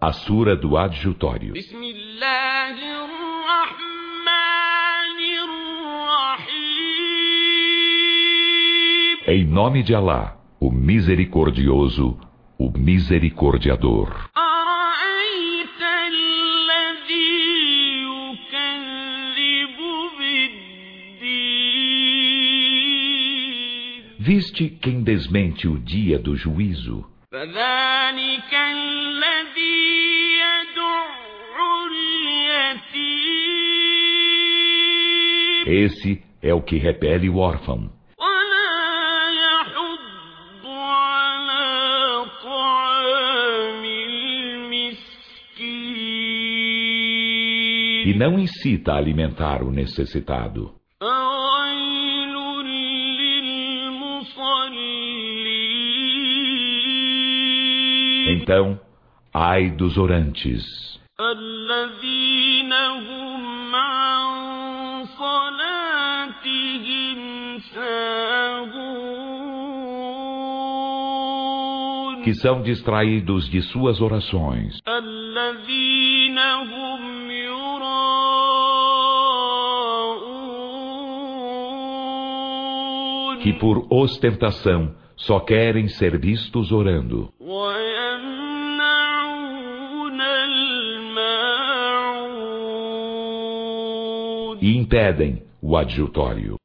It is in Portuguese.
A Sura do Adjutório. Em nome de Alá, o Misericordioso, o Misericordiador. Viste quem desmente o dia do juízo? Esse é o que repele o órfão. E não incita a alimentar o necessitado. Então, ai dos orantes, que são distraídos de suas orações, que por ostentação só querem ser vistos orando, e impedem o adjutório.